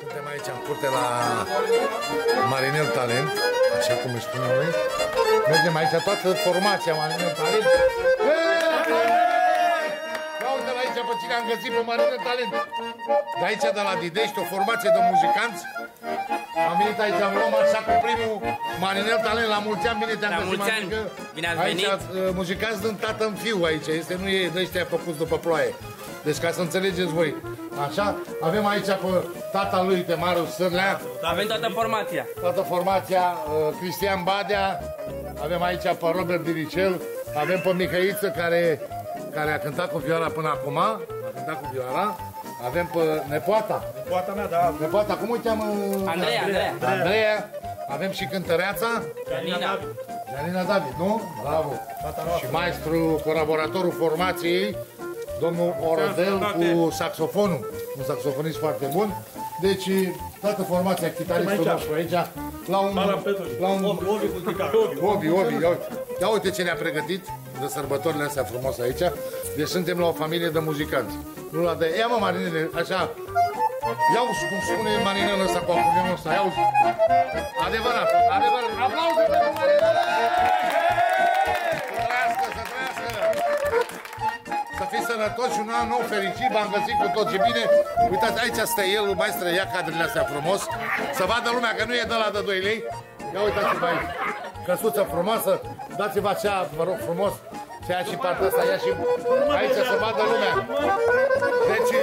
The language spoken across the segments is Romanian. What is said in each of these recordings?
Suntem aici în curte la Marinel Talent, așa cum îi spunem noi. Mergem aici toată formația Marinel Talent. Ia uite-l aici pe cine am găsit pe Marinel Talent. De aici, de la Didești, o formație de muzicanți. Am venit aici, am luat așa cu primul Marinel Talent. La mulți ani, bine te-am găsit, mamică. Bine ați venit. Aici, muzicanți din tată în fiu aici. Este, nu e de ăștia făcuți după ploaie. Deci ca să înțelegeți voi. Așa, avem aici pe tata lui Temaru Sârlea. Avem toată formația. Toată formația, Cristian Badea. Avem aici pe Robert Diricel. Avem pe Mihăiță care a cântat cu vioara până acum. A cântat cu vioara. Avem pe nepoata. Nepoata mea, da. Nepoata, cum o cheamă? Andreea. Avem și cântăreața. Janina David, nu? Bravo. Și maestru, colaboratorul formației, domnul Orodel cu saxofonul. Un saxofonist foarte bun. Deci, toată formația, chitaristul nostru aici, la un Obi cu chitară. Obi. Ia uite ce ne-a pregătit de sărbătorile astea frumos aici. Deci suntem la o familie de muzicanți. Nu la de... Ia mă, Marinele, așa. Ia-uși cum spune Marinele ăsta cu acordionul ăsta. Ia-uși. Adevărat. Aplauze pentru Marinele! Să trăiască, să trăiască! Să fiți sănătoși și un an nou fericit, v-am găsit cu tot ce bine. Uitați, aici stă el, maestră, ia cadrele astea frumos. Să vadă lumea că nu e de la de 2 lei. Ia uitați-vă aici. Căsuță frumoasă. Dați-vă așa, vă rog frumos. Să ia și partea asta, ia și aici să vadă lumea. Deci,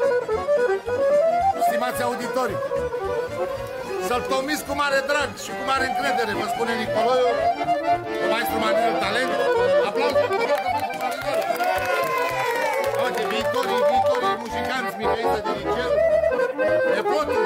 stimați auditori, să-l tomiți cu mare drag și cu mare încredere, vă spune Nicoloiu, maestru Marinel Talent. Aplauze pentru Marinel. Uite, viitorii muzicanți, Mihăiță Diricel, nepotul.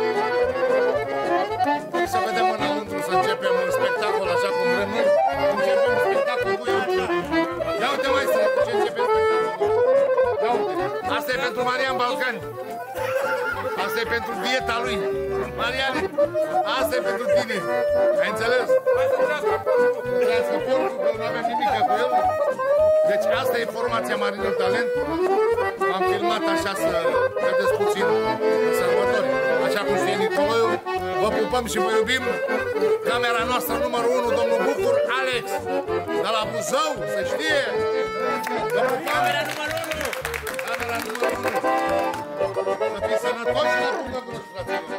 Să vedem înăuntru, să începem un spectacol așa cum vrem noi. Începem spectacolul cu eu. Ia uite, maestre, cu ce începem spectacolul. Ia uite, asta e pentru Marian Balcani. Asta e pentru dieta lui. Mariane, asta e pentru tine. Ai înțeles? Trească porcul, că nu avem nimic cu el. Deci asta e formația Marinel Talent. Am filmat așa să vedeți puțin în sărbători. Așa cum știe Nicoloiu. Vă pupăm și vă iubim. Camera noastră numărul 1, domnul Bucur, Alex. De la Buzău, să știe. Camera numărul 1. Camera numărul 1. Să fii sănătoși și la bugă gros, fraților.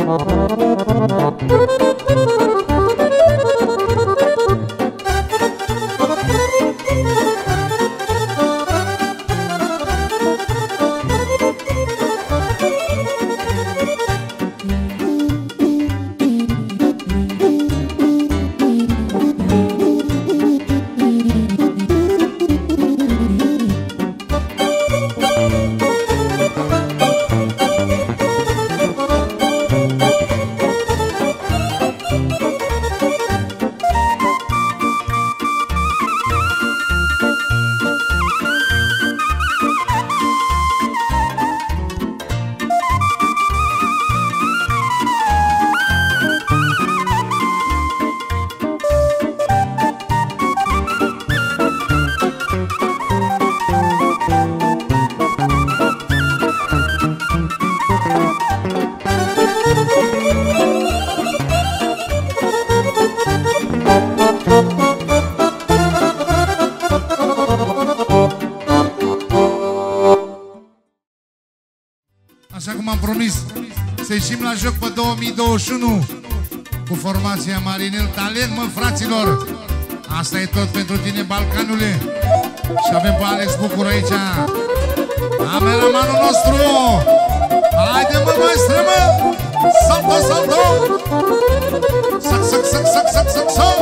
Așa cum am promis, să ieșim la joc pe 2021 cu formația Marinel. Talent, mă, fraților! Asta e tot pentru tine, Balcanule. Și avem pe Alex Bucur aici, cameramanul nostru. Haide, mă, maestre, mă! Salto, salto! Sac, sac, sac, sac, sac, sac, sac!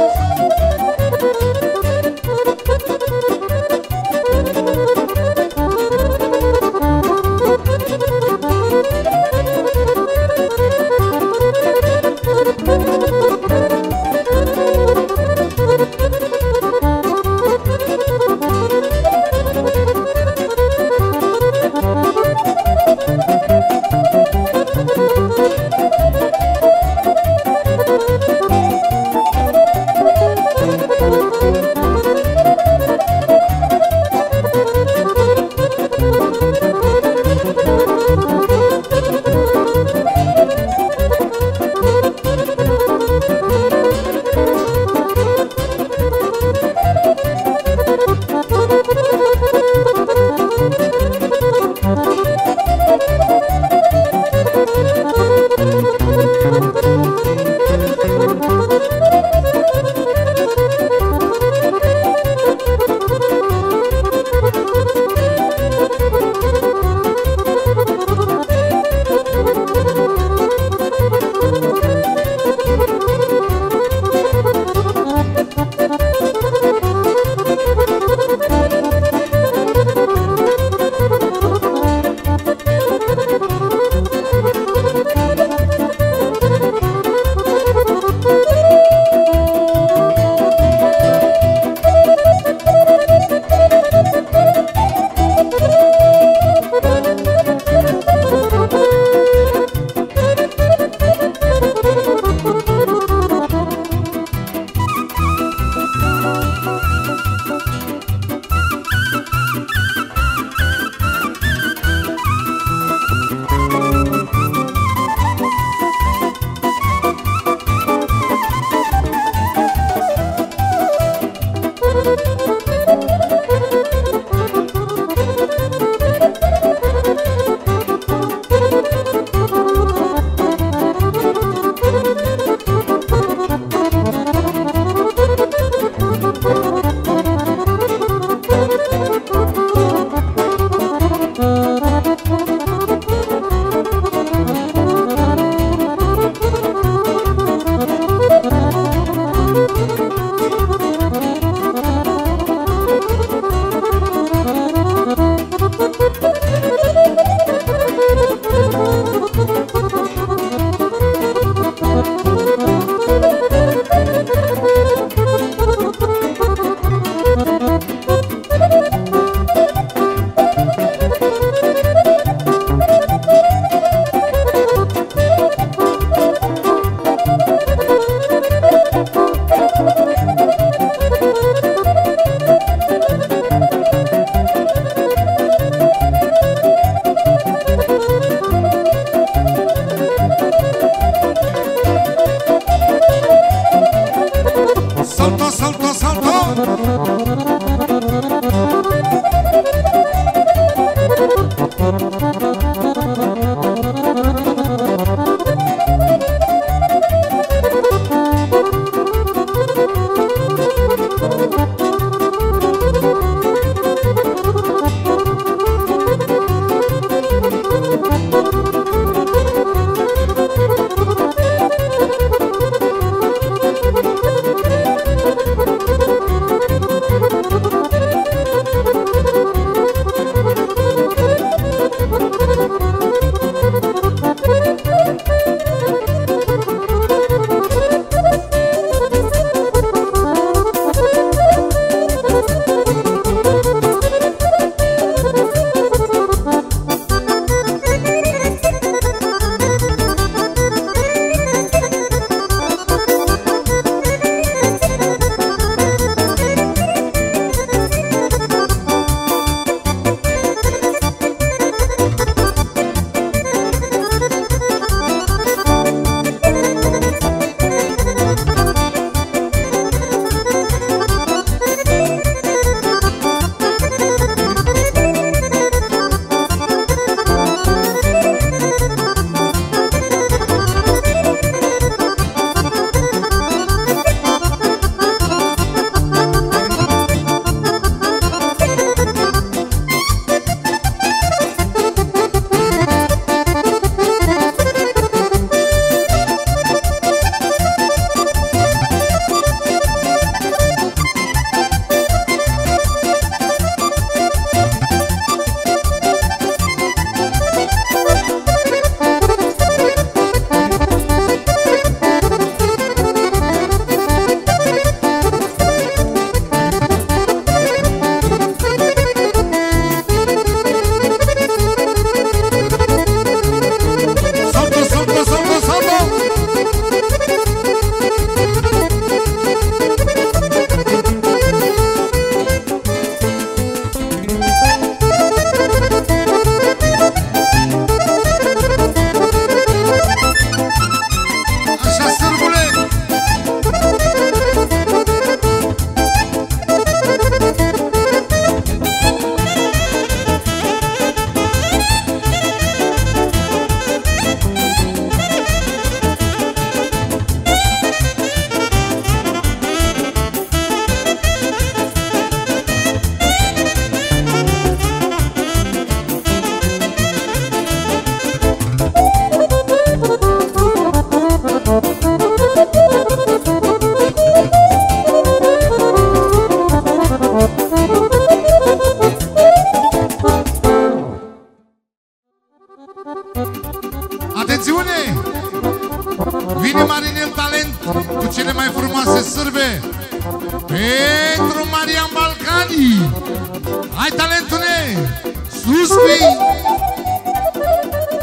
Vine Marinel Talent cu cele mai frumoase sârbe pentru Marian Balcani. Hai, talentule, sus fii!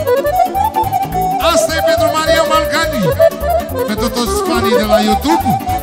Asta e pentru Marian Balcani, pentru toți fanii de la YouTube.